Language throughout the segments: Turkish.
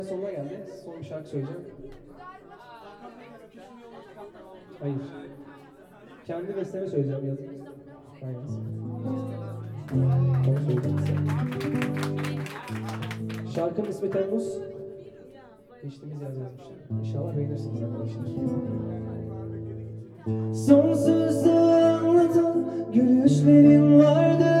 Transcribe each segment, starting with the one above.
Sonuna geldi. Son bir şarkı söyleyeceğim. Hayır. Kendi bestemi söyleyeceğim yazın. Aynen. Onu söyleyeceğim size. Şarkının ismi Temmuz. Geçtiğimiz yaz yazmışlar. İnşallah beğenirsiniz arkadaşlar. Sonsuzluğu anlatan gülüşlerin vardı.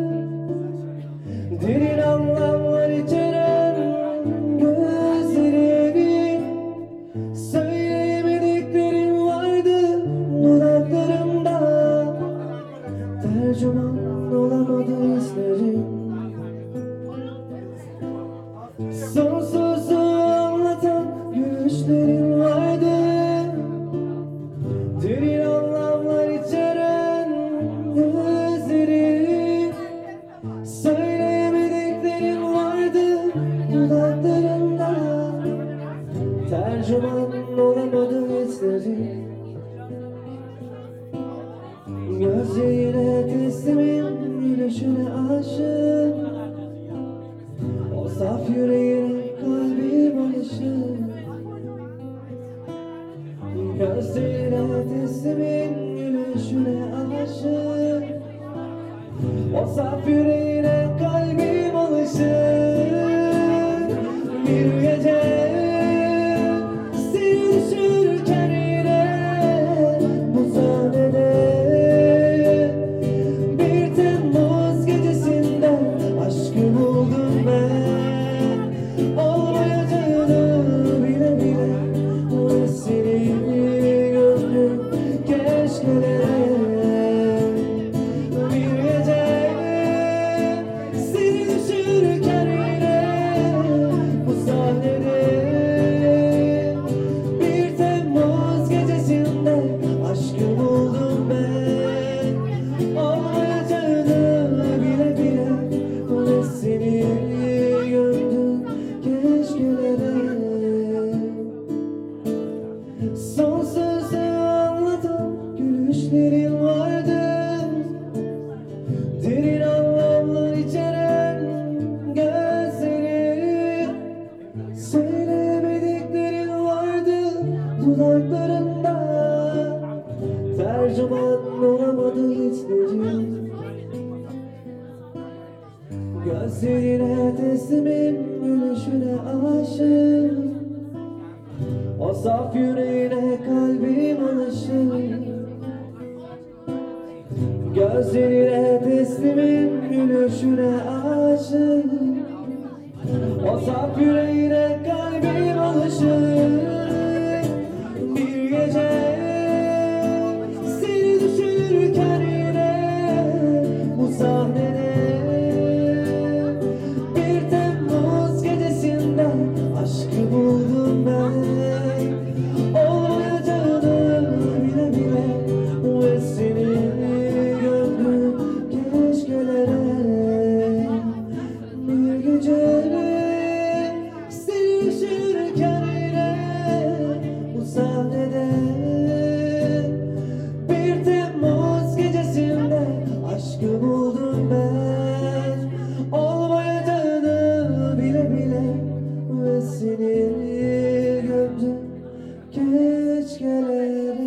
Derin anlamlar içeren gözlerin. Söyleyemediklerin vardı dudaklarımda. Tercüman olamadı hislerim. Sonsuzluğu anlatan gülüşlerin vardı. Derin anlamlar içeren gözlerin. Söyleyemediklerin vardı dudaklarında. Tercüman olamadı hislerim. Gözlerine teslimim, gülüşüne aşığım. O saf yüreğine kalbim alışır. Gözlerine teslimim, gülüşüne aşığım. O saf yüreğine kalbim alışır. Bir gece seni düşürürken yine bu sahnede, bir Temmuz gecesinde aşkı buldum ben. Olmayacağını bile bile ve seni gördüm keşkelere. Bir gece seni düşürürken yine bu sahnede, bir Temmuz gecesinde aşkı buldum ben. Olmayacağını bile bile ve seni gördüm keşkelere. Sonsuzluğu anlatan gülüşlerin vardı. Derin anlamlar içeren gözlerin. Söyleyemediklerin vardı dudaklarında. Tercüman olamadı hislerim. Gözlerine teslimim, gülüşüne aşığım. O saf yüreğine kalbim alışır. Gözlerine teslimim, gülüşüne aşığım. O saf yüreğine kalbim alışır. Bir gece seni düşünürken yine bu sahnede, bir Temmuz gecesinde aşkı buldum ben. Olmayacağını bile bile ve seni gördüm keşkelere. Bir gece seni düşünürken yine bu sahnede, bir Temmuz gecesinde aşkı buldum ben. Olmayacağını bile bile ve seni gördüm keşkelere.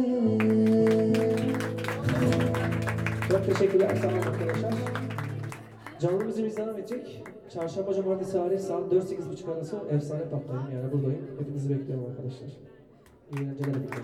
Çok teşekkürler, sağ olun arkadaşlar. Canlı müziğimiz devam edecek. Çarşamba, cumartesi hariç saat 4-8.30 arası efsane patlayım, yani buradayım. Hepinizi bekliyorum arkadaşlar. İyi eğlenceler.